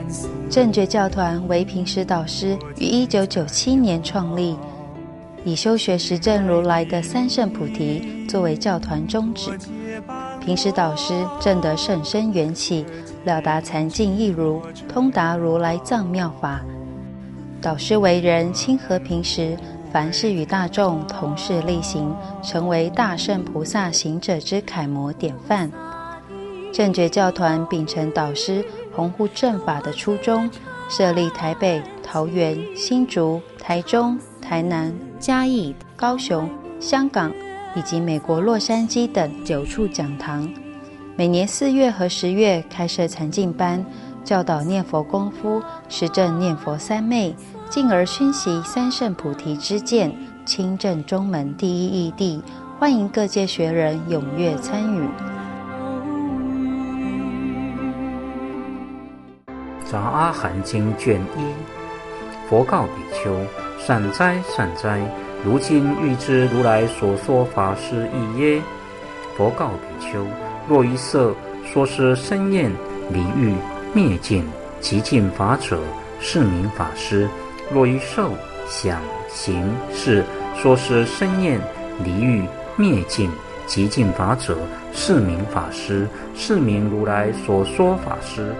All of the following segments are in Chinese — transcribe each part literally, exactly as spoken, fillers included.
正觉教团为平时导师于一九九七年创立，以修学实证如来的三圣菩提作为教团宗旨。平时导师证得甚深缘起，了达禅境一如，通达如来藏妙法。导师为人亲和平时，凡事与大众同事力行，成为大圣菩萨行者之楷模典范。正觉教团秉承导师弘护正法的初衷，设立台北、桃园、新竹、台中、台南、嘉义、高雄、香港以及美国洛杉矶等九处讲堂，每年四月和十月开设禅境班，教导念佛功夫，实证念佛三昧，进而熏习三圣菩提之见，亲证中门第一义谛，欢迎各界学人踊跃参与。 杂阿含经卷一，佛告比丘：善哉善哉，如今欲知如来所说法是义耶？佛告比丘：若一色说是生厌离欲灭尽极尽法者，是名法师；若一受想行识说是生厌离欲灭尽极尽法者，是名法师，是名如来所说法师。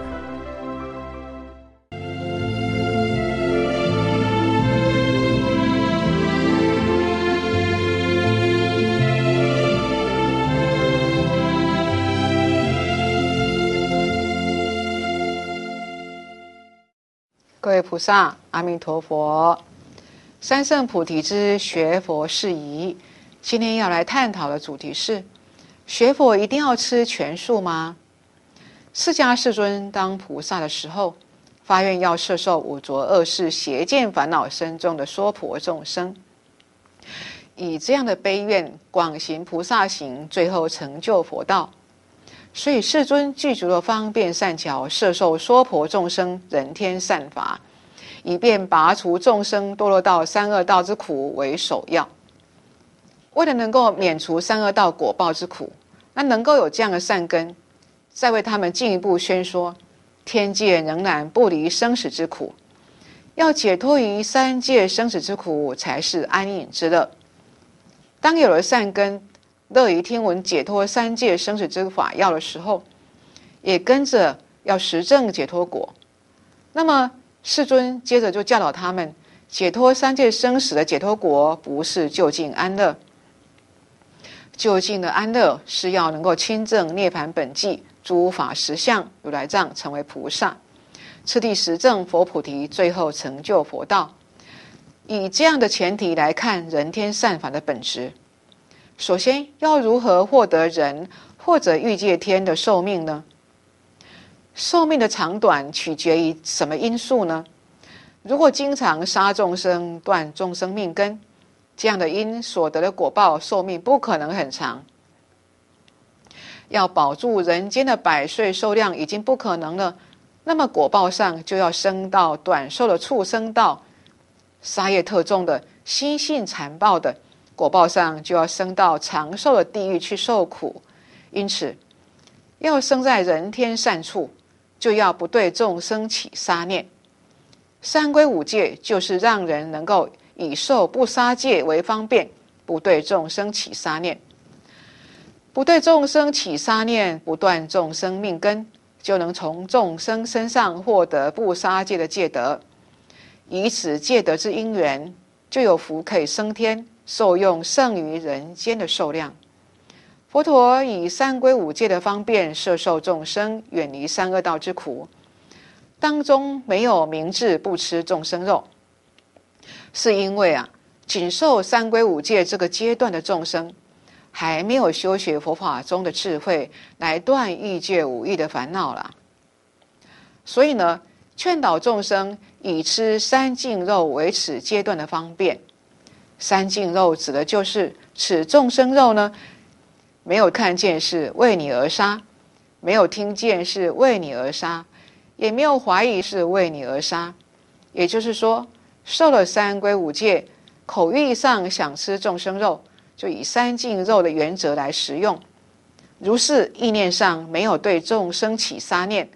各位菩萨，阿弥陀佛。三圣菩提之学佛事宜，今天要来探讨的主题是：学佛一定要吃全素吗？释迦世尊当菩萨的时候，发愿要摄受五浊恶世邪见烦恼深重的娑婆众生，以这样的悲愿广行菩萨行，最后成就佛道。所以世尊具足了方便善巧，摄受娑婆众生人天善法，以便拔除众生堕落到三恶道之苦为首要。为了能够免除三恶道果报之苦，那能够有这样的善根，再为他们进一步宣说天界仍然不离生死之苦，要解脱于三界生死之苦，才是安隐之乐。当有了善根，乐于听闻解脱三界生死之法要的时候，也跟着要实证解脱果。那么世尊接着就教导他们，解脱三界生死的解脱果不是究竟安乐，究竟的安乐是要能够亲证涅槃本际诸法实相如来藏，成为菩萨，次第实证佛菩提，最后成就佛道。以这样的前提来看人天善法的本质，首先要如何获得人或者欲界天的寿命呢？寿命的长短取决于什么因素呢？如果经常杀众生，断众生命根，这样的因所得的果报寿命不可能很长。要保住人间的百岁寿量已经不可能了，那么果报上就要升到短寿的畜生道，杀业特重的心性残暴的果报上就要升到长寿的地狱去受苦。因此要生在人天善处，就要不对众生起杀念。三规五戒就是让人能够以受不杀戒为方便，不对众生起杀念。不对众生起杀念，不断众生命根，就能从众生身上获得不杀戒的戒德。以此戒德之因缘，就有福可以升天，受用胜于人间的寿量。佛陀以三规五戒的方便摄受众生，远离三恶道之苦，当中没有明智不吃众生肉，是因为啊，仅受三规五戒这个阶段的众生，还没有修学佛法中的智慧来断欲界五欲的烦恼啦。所以呢，劝导众生以吃三净肉为此阶段的方便。三净肉指的就是此众生肉呢，没有看见是为你而杀，没有听见是为你而杀，也没有怀疑是为你而杀。也就是说，受了三规五戒，口欲上想吃众生肉，就以三净肉的原则来食用。如是意念上没有对众生起杀念，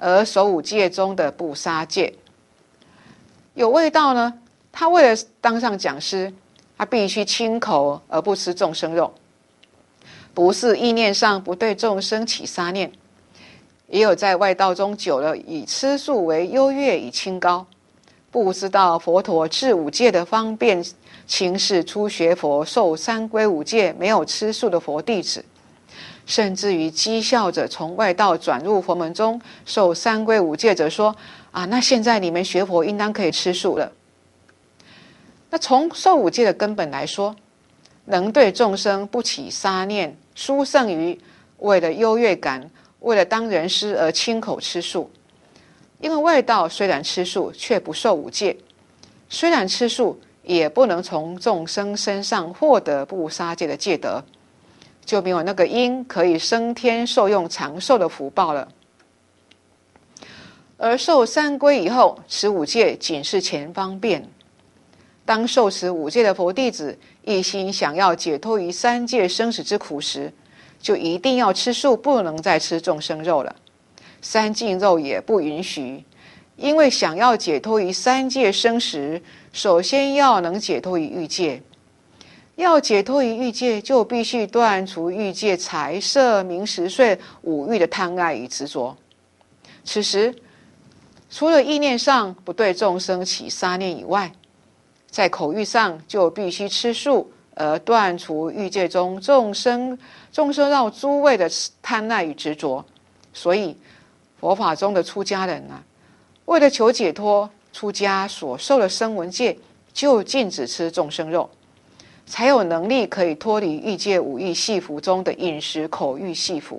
而守五戒中的不杀戒。有味道呢，他为了当上讲师，他必须清口而不吃众生肉，不是意念上不对众生起杀念，也有在外道中久了，以吃素为优越，以清高，不知道佛陀治五戒的方便，轻视初学佛受三归五戒没有吃素的佛弟子，甚至于讥笑着从外道转入佛门中受三归五戒者说啊，那现在你们学佛应当可以吃素了。那从受五戒的根本来说，能对众生不起杀念，殊胜于为了优越感，为了当人师而亲口吃素。因为外道虽然吃素，却不受五戒；虽然吃素，也不能从众生身上获得不杀戒的戒德，就没有那个因可以升天受用长寿的福报了。而受三归以后，持五戒仅是前方便。当受持五戒的佛弟子一心想要解脱于三界生死之苦时，就一定要吃素，不能再吃众生肉了。三净肉也不允许，因为想要解脱于三界生死，首先要能解脱于欲界。要解脱于欲界，就必须断除欲界财色名食睡五欲的贪爱与执着。此时除了意念上不对众生起杀念以外，在口欲上就必须吃素，而断除欲界中众生众生到诸位的贪爱与执着。所以佛法中的出家人啊，为了求解脱，出家所受的声闻戒就禁止吃众生肉，才有能力可以脱离欲界五欲系缚中的饮食口欲系缚。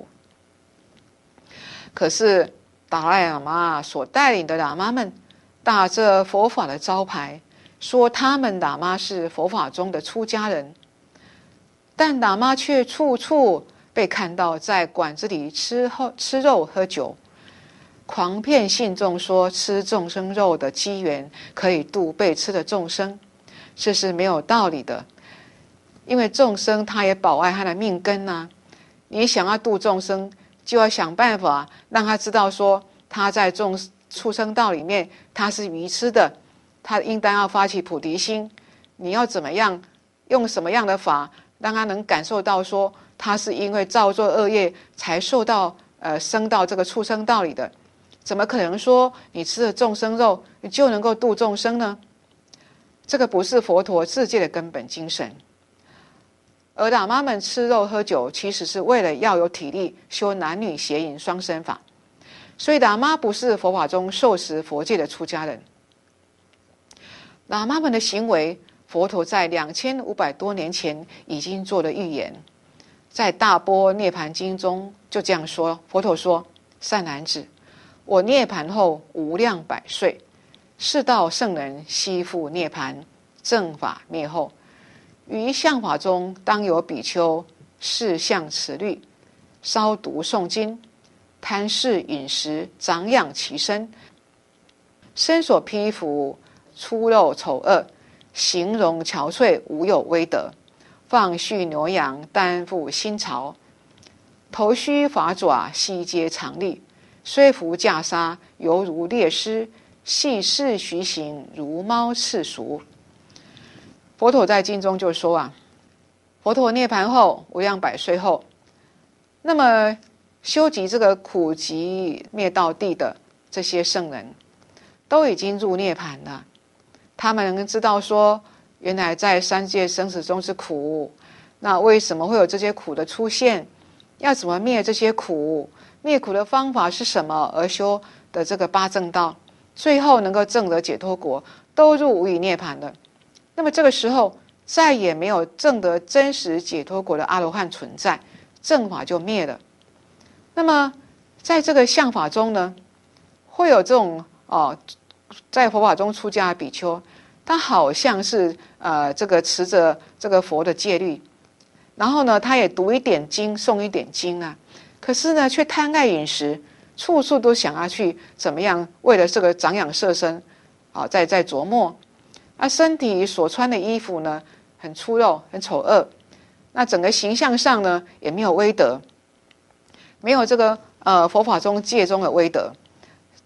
可是达赖喇嘛所带领的喇嘛们打着佛法的招牌，说他们喇嘛是佛法中的出家人，但喇嘛却处处被看到在馆子里吃吃肉喝酒，狂骗信众说吃众生肉的机缘可以度被吃的众生，这是没有道理的。因为众生他也保爱他的命根啊，你想要度众生，就要想办法让他知道说他在众畜生道里面他是愚痴的，他应当要发起菩提心。你要怎么样用什么样的法让他能感受到说他是因为造作恶业才受到呃生到这个畜生道里的，怎么可能说你吃了众生肉你就能够度众生呢？这个不是佛陀自戒的根本精神。而喇嘛们吃肉喝酒其实是为了要有体力修男女邪淫双生法，所以喇嘛不是佛法中受持佛戒的出家人。喇嘛们的行为，佛陀在两千五百多年前已经做了预言，在大般涅盘经中就这样说，佛陀说：善男子，我涅盘后无量百岁，是道圣人悉复涅盘，正法灭后，于相法中当有比丘视相持律，烧读诵经，贪视饮食，长养其身，身所披服粗陋丑恶，形容憔悴，无有威德，放畜牛羊，担负新巢，头须法爪，悉皆常立，虽服袈裟，犹如猎狮，细视徐行，如猫赤熟。佛陀在经中就说啊，佛陀涅盘后无量百岁后，那么修集这个苦集灭道地的这些圣人都已经入涅盘了，他们能知道说原来在三界生死中是苦，那为什么会有这些苦的出现，要怎么灭这些苦，灭苦的方法是什么，而修的这个八正道最后能够证得解脱国，都入无余涅盘了。那么这个时候再也没有证得真实解脱国的阿罗汉存在，正法就灭了。那么在这个相法中呢，会有这种哦，在佛法中出家的比丘，他好像是呃这个持着这个佛的戒律，然后呢他也读一点经诵一点经啊，可是呢却贪爱饮食，处处都想要去怎么样为了这个长养色身啊，在在琢磨。那身体所穿的衣服呢很粗陋很丑恶，那整个形象上呢也没有威德，没有这个呃佛法中戒中的威德，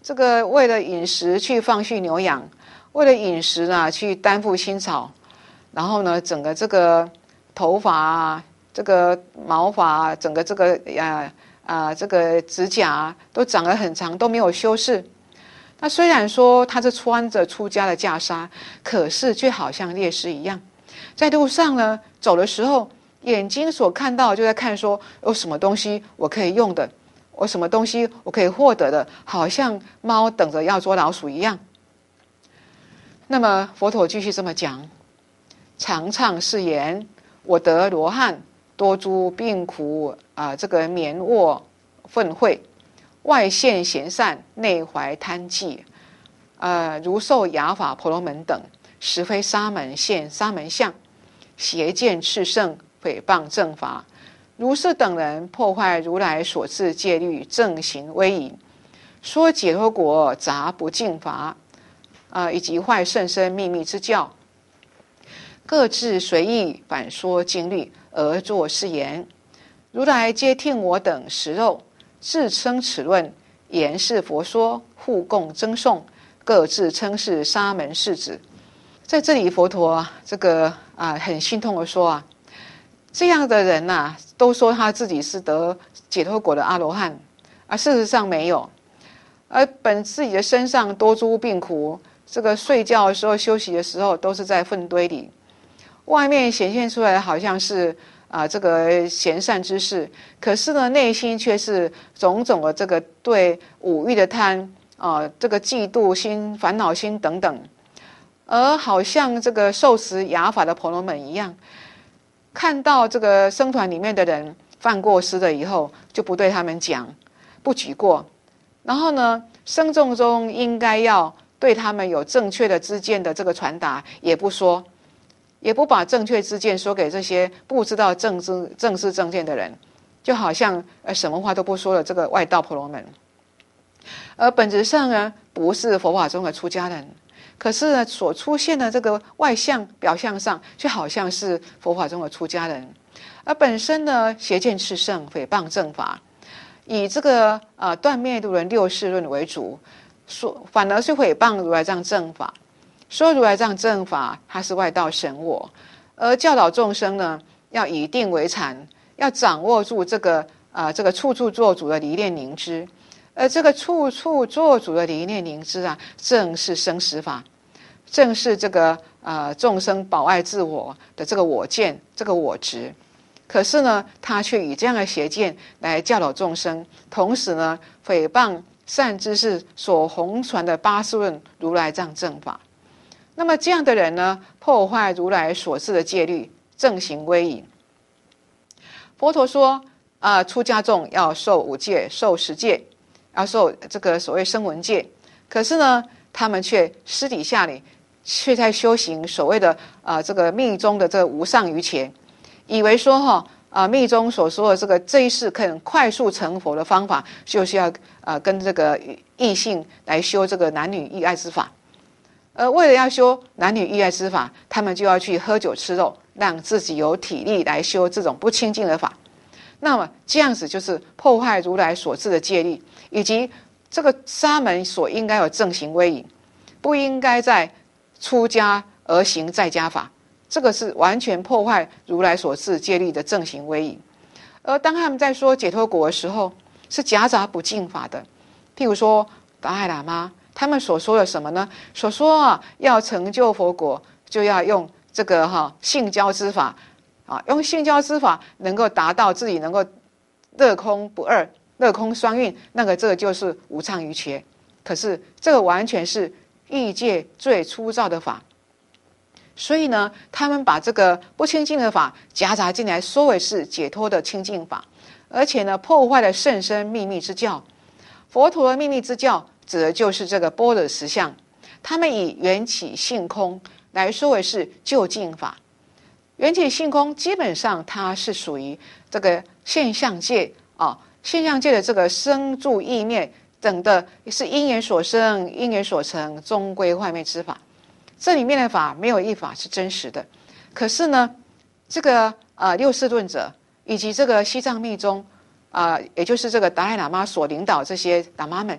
这个为了饮食去放蓄牛羊，为了饮食呢去担负薪草，然后呢整个这个头发啊，这个毛发啊，整个这个啊啊这个指甲啊都长得很长，都没有修饰。那虽然说他是穿着出家的袈裟，可是却好像烈士一样，在路上呢走的时候，眼睛所看到就在看说有什么东西我可以用的，有什么东西我可以获得的，好像猫等着要捉老鼠一样。那么佛陀继续这么讲，常唱是言，我得罗汉，多诸病苦啊、呃，这个眠卧愤恚，外现贤善，内怀贪忌，呃，如受雅法婆罗门等，实非沙门现沙门相，邪见炽盛，诽谤正法。如是等人破坏如来所制戒律，正行威仪，说解脱国杂不净法，呃，以及坏甚深秘密之教，各自随意反说经律，而作是言：如来皆听我等食肉，自称此论，言是佛说，互供争颂，各自称是沙门世子。在这里，佛陀这个啊很心痛的说啊，这样的人呐、啊，都说他自己是得解脱果的阿罗汉，而事实上没有，而本自己的身上多诸病苦，这个睡觉的时候、休息的时候，都是在粪堆里，外面显现出来好像是啊、呃、这个贤善之事，可是呢，内心却是种种的这个对五欲的贪啊、呃，这个嫉妒心、烦恼心等等，而好像这个受持雅法的婆罗门一样，看到这个僧团里面的人犯过失了以后，就不对他们讲，不举过，然后呢，僧众中应该要对他们有正确的知见的这个传达，也不说。也不把正确之见说给这些不知道正知正知正见的人，就好像呃什么话都不说的这个外道婆罗门。而本质上呢，不是佛法中的出家人，可是呢，所出现的这个外相表象上，却好像是佛法中的出家人。而本身呢，邪见炽盛，诽谤正法，以这个呃断灭度论六事论为主，说反而是诽谤如来藏正法。说如来藏正法，它是外道神我，而教导众生呢，要以定为禅，要掌握住这个啊、呃、这个处处做主的离念凝知，而这个处处做主的离念凝知啊，正是生死法，正是这个呃众生保爱自我的这个我见，这个我执。可是呢，他却以这样的邪见来教导众生，同时呢，诽谤善知识所弘传的八识论如来藏正法。那么这样的人呢，破坏如来所制的戒律，正行威仪。佛陀说，啊、呃，出家众要受五戒，受十戒，要受这个所谓声闻戒。可是呢，他们却私底下里却在修行所谓的啊、呃、这个密宗的这个无上瑜伽，以为说哈啊、呃、密宗所说的这个这一世可以快速成佛的方法，就是要啊、呃、跟这个异性来修这个男女意爱之法。而为了要修男女意爱之法，他们就要去喝酒吃肉，让自己有体力来修这种不清净的法。那么这样子就是破坏如来所制的戒律，以及这个沙门所应该有正行威仪，不应该在出家而行在家法，这个是完全破坏如来所制戒律的正行威仪。而当他们在说解脱果的时候，是夹杂不净法的，譬如说达赖喇嘛。他们所说的什么呢？所说啊，要成就佛果，就要用这个哈、啊、性交之法啊，用性交之法能够达到自己能够乐空不二、乐空双运，那个这个就是无上瑜伽。可是这个完全是欲界最粗糙的法，所以呢，他们把这个不清净的法夹杂进来，说为是解脱的清净法，而且呢，破坏了甚深秘密之教。佛陀的秘密之教指的就是这个般若实相，他们以缘起性空来说为是究竟法。缘起性空基本上它是属于这个现象界啊，现象界的这个生住意灭等的是因缘所生、因缘所成，终归坏灭之法。这里面的法没有一法是真实的。可是呢，这个呃六世论者以及这个西藏密宗啊、呃，也就是这个达赖喇嘛所领导这些喇嘛们，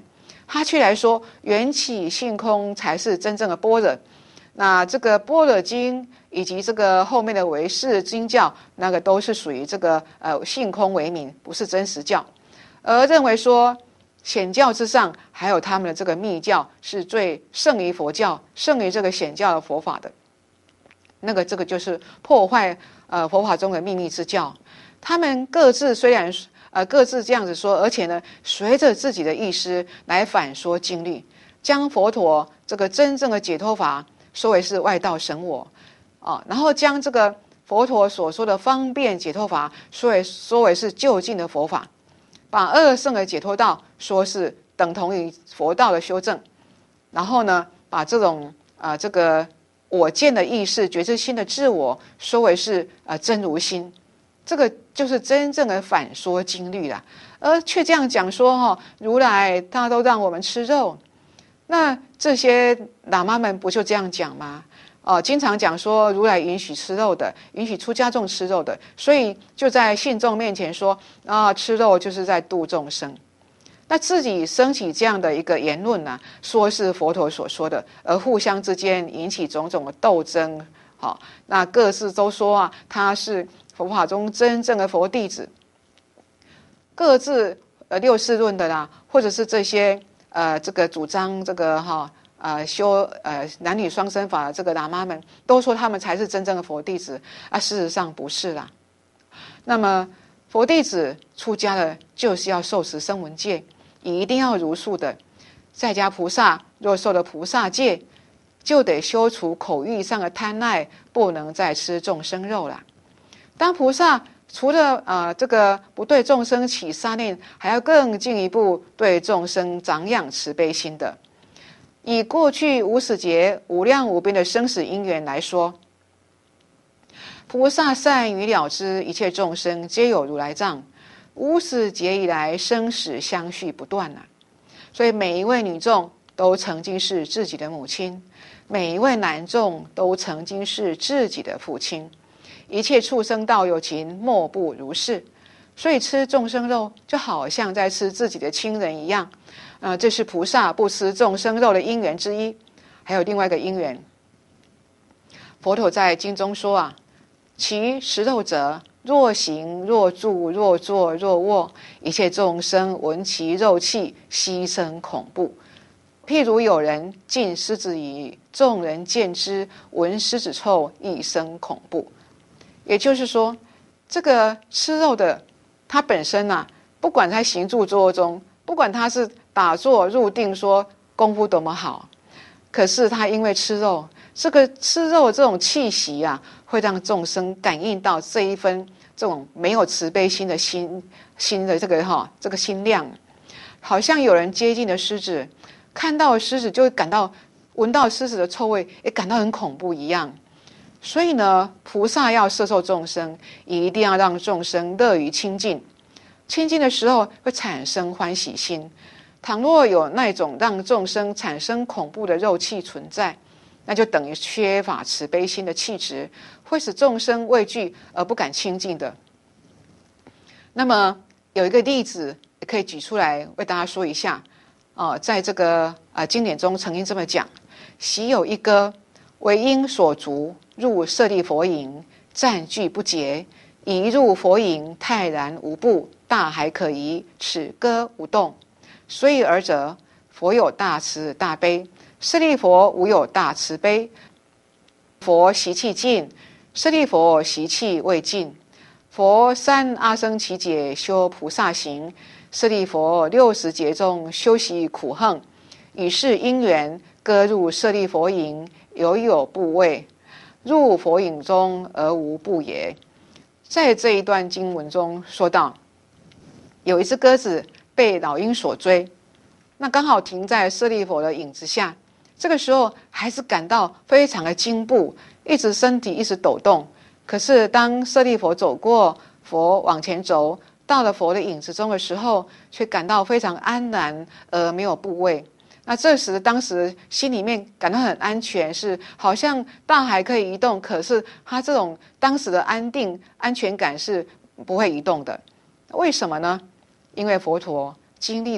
他却来说缘起性空才是真正的般若。那这个般若经以及这个后面的唯识经教，那个都是属于这个呃性空为名，不是真实教，而认为说显教之上还有他们的这个密教是最胜于佛教，胜于这个显教的佛法的。那个这个就是破坏呃佛法中的秘密之教。他们各自虽然呃各自这样子说，而且呢随着自己的意思来反说经律，将佛陀这个真正的解脱法说为是外道神我啊，然后将这个佛陀所说的方便解脱法说为说为是究竟的佛法，把二圣的解脱道说是等同于佛道的修正，然后呢把这种啊、呃、这个我见的意识觉知心的自我说为是呃真如心，这个就是真正的反说经律啦。而却这样讲说哈、哦，如来他都让我们吃肉，那这些喇嘛们不就这样讲吗？哦，经常讲说如来允许吃肉的，允许出家众吃肉的，所以就在信众面前说啊，吃肉就是在度众生。那自己升起这样的一个言论呢、啊，说是佛陀所说的，而互相之间引起种种的斗争。好、哦，那各自都说啊，他是佛法中真正的佛弟子。各自呃六世论的啦，或者是这些呃这个主张这个哈。哦呃，修呃男女双生法的这个喇嘛们都说他们才是真正的佛弟子啊，事实上不是啦。那么佛弟子出家了，就是要受持声闻戒，也一定要如数的。在家菩萨若受了菩萨戒，就得修除口欲上的贪爱，不能再吃众生肉啦。当菩萨除了呃这个不对众生起杀念，还要更进一步对众生长养慈悲心的。以过去无始劫无量无边的生死因缘来说，菩萨善于了知一切众生皆有如来藏，无始劫以来生死相续不断啊。所以每一位女众都曾经是自己的母亲，每一位男众都曾经是自己的父亲，一切畜生道有情莫不如是。所以吃众生肉就好像在吃自己的亲人一样，呃，这是菩萨不吃众生肉的因缘之一。还有另外一个因缘，佛陀在经中说啊，其食肉者，若行若住若坐若卧，一切众生闻其肉气，悉生恐怖。譬如有人进狮子夷，众人见之，闻狮子臭，亦生恐怖。也就是说，这个吃肉的他本身啊，不管他行住坐卧中，不管他是打坐入定，说功夫多么好，可是他因为吃肉，这个吃肉这种气息啊，会让众生感应到这一分这种没有慈悲心的心心的这个哈这个心量，好像有人接近了狮子，看到狮子就会感到闻到狮子的臭味，也感到很恐怖一样。所以呢，菩萨要摄受众生，一定要让众生乐于亲近。亲近的时候会产生欢喜心。倘若有那种让众生产生恐怖的肉气存在，那就等于缺乏慈悲心的气质，会使众生畏惧而不敢亲近的。那么有一个例子也可以举出来为大家说一下。哦、呃，在这个呃经典中曾经这么讲：昔有一歌，为因所逐，入舍利佛营，暂具不竭。一入佛营，泰然无怖，大海可移，此歌无动。所以尔者，佛有大慈大悲，舍利佛无有大慈悲。佛习气尽，舍利佛习气未尽。佛三阿僧祇劫修菩萨行，舍利佛六十劫中修习苦行。以是因缘，各入舍利佛营，犹有怖畏。入佛营中而无怖也。在这一段经文中说到，有一只鸽子被老鹰所追，那刚好停在舍利佛的影子下。这个时候还是感到非常的惊怖，一直身体一直抖动。可是当舍利佛走过佛往前走，到了佛的影子中的时候，却感到非常安然而没有怖畏。那这时当时心里面感到很安全，是好像大海可以移动，可是他这种当时的安定安全感是不会移动的。为什么呢？因为佛陀经历了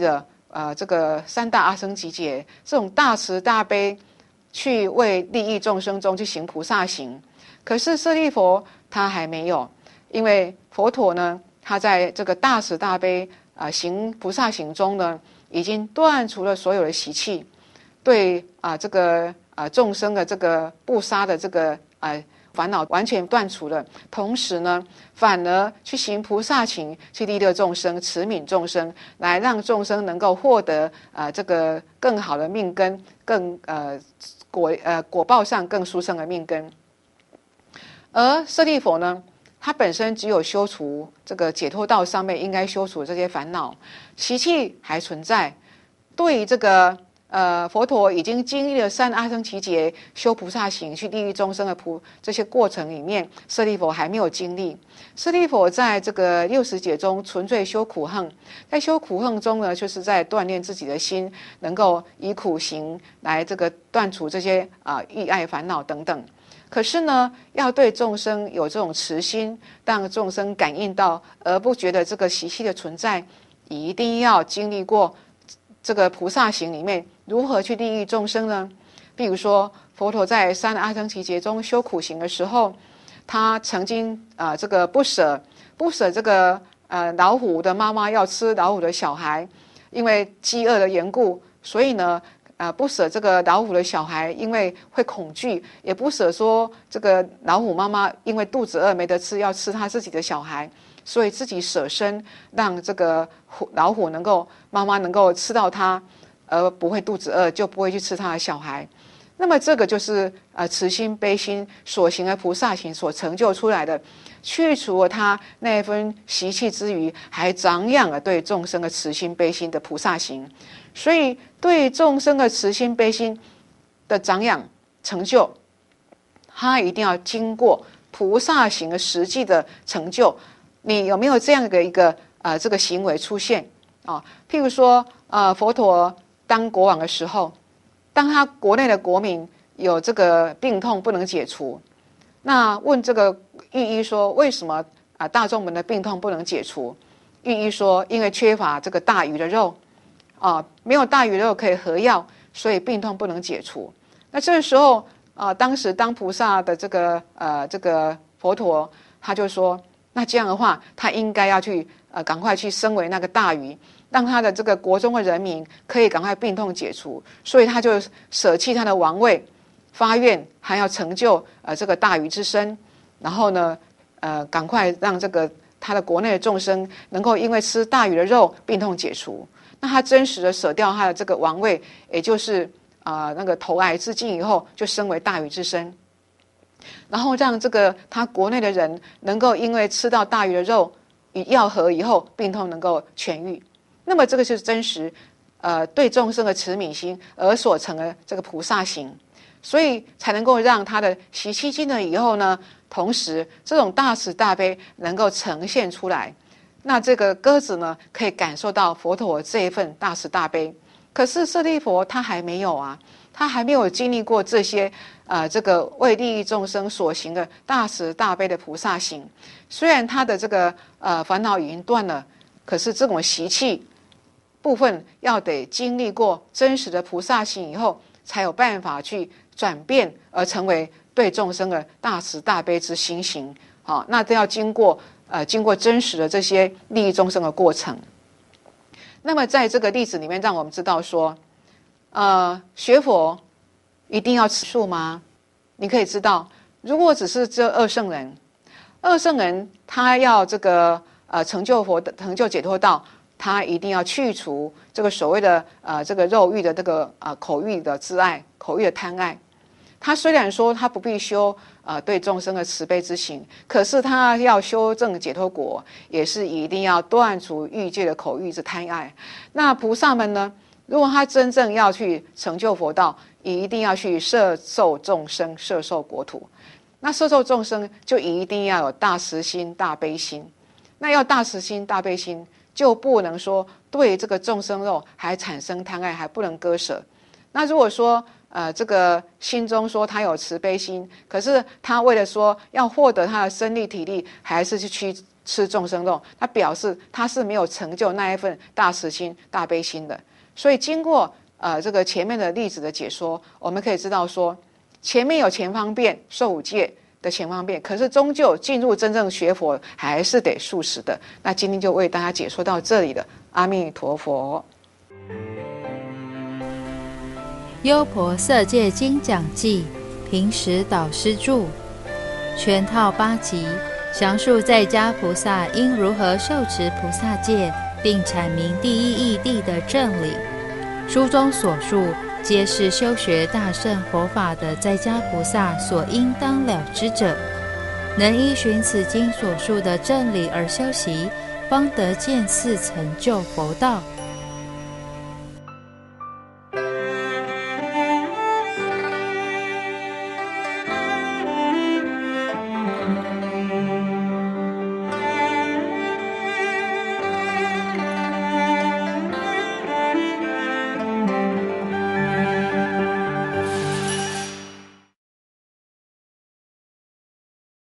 呃这个三大阿僧祇劫这种大慈大悲，去为利益众生中去行菩萨行。可是舍利弗他还没有，因为佛陀呢，他在这个大慈大悲啊、呃、行菩萨行中呢，已经断除了所有的习气，对啊、呃、这个啊、呃、众生的这个不杀的这个啊。呃烦恼完全断除了，同时呢，反而去行菩萨行，去利乐众生、慈悯众生，来让众生能够获得啊、呃、这个更好的命根，更呃果呃果报上更殊胜的命根。而舍利弗呢，他本身只有修除这个解脱道上面应该修除这些烦恼，习气还存在，对于这个。呃，佛陀已经经历了三阿僧祇劫修菩萨行去利益众生的菩这些过程里面，舍利弗还没有经历。舍利弗在这个六十劫中纯粹修苦行，在修苦行中呢，就是在锻炼自己的心，能够以苦行来这个断除这些啊、呃、欲爱烦恼等等。可是呢，要对众生有这种慈心，让众生感应到，而不觉得这个习气的存在，一定要经历过这个菩萨行里面。如何去利益众生呢？比如说，佛陀在三阿僧祇劫中修苦行的时候，他曾经啊、呃，这个不舍不舍这个呃老虎的妈妈要吃老虎的小孩，因为饥饿的缘故，所以呢，啊、呃、不舍这个老虎的小孩，因为会恐惧，也不舍说这个老虎妈妈因为肚子饿没得吃，要吃他自己的小孩，所以自己舍身，让这个虎老虎能够妈妈能够吃到它。而不会肚子饿，就不会去吃他的小孩。那么这个就是呃慈心悲心所行的菩萨行所成就出来的，去除了他那一份习气之余，还长养了对众生的慈心悲心的菩萨行。所以对众生的慈心悲心的长养成就，他一定要经过菩萨行的实际的成就。你有没有这样的一个呃这个行为出现啊？譬如说呃佛陀。当国王的时候，当他国内的国民有这个病痛不能解除，那问这个御医说，为什么啊大众们的病痛不能解除？御医说，因为缺乏这个大鱼的肉啊，没有大鱼的肉可以合药，所以病痛不能解除。那这个时候啊，当时当菩萨的这个呃这个佛陀，他就说，那这样的话，他应该要去呃赶快去升为那个大鱼。让他的这个国中的人民可以赶快病痛解除，所以他就舍弃他的王位，发愿还要成就呃这个大鱼之身，然后呢，呃赶快让这个他的国内的众生能够因为吃大鱼的肉病痛解除。那他真实的舍掉他的这个王位，也就是啊、呃、那个投癌自尽以后，就升为大鱼之身，然后让这个他国内的人能够因为吃到大鱼的肉与药合以后，病痛能够痊愈。那么这个就是真实，呃，对众生的慈悯心而所成的这个菩萨行，所以才能够让他的习气尽了以后呢，同时这种大慈大悲能够呈现出来。那这个鸽子呢，可以感受到佛陀这一份大慈大悲。可是舍利弗他还没有啊，他还没有经历过这些呃这个为利益众生所行的大慈大悲的菩萨行。虽然他的这个呃烦恼已经断了，可是这种习气部分要得经历过真实的菩萨行以后，才有办法去转变而成为对众生的大慈大悲之心行。好，那都要经过呃经过真实的这些利益众生的过程。那么在这个例子里面，让我们知道说，呃，学佛一定要吃素吗？你可以知道，如果只是这二圣人，二圣人他要这个呃成就佛的成就解脱道。他一定要去除这个所谓的呃这个肉欲的这个呃口欲的自爱，口欲的贪爱。他虽然说他不必修呃对众生的慈悲之行，可是他要修正解脱果，也是一定要断除欲界的口欲之贪爱。那菩萨们呢，如果他真正要去成就佛道，一定要去摄受众生，摄受国土。那摄受众生就一定要有大慈心、大悲心。那要大慈心、大悲心，就不能说对这个众生肉还产生贪爱，还不能割舍。那如果说呃这个心中说他有慈悲心，可是他为了说要获得他的身力体力，还是去去吃众生肉，他表示他是没有成就那一份大慈心、大悲心的。 所以经过呃这个前面的例子的解说，我们可以知道说，前面有前方便受五戒的前方便，可是终究进入真正学佛还是得素食的。那今天就为大家解说到这里了，阿弥陀佛。 优婆塞戒经讲记，平时导师著，全套八集，详述在家菩萨应如何受持菩萨戒，并阐明第一义谛的正理。书中所述，皆是修学大乘佛法的在家菩萨所应当了知者，能依循此经所述的正理而修习，方得见似成就佛道。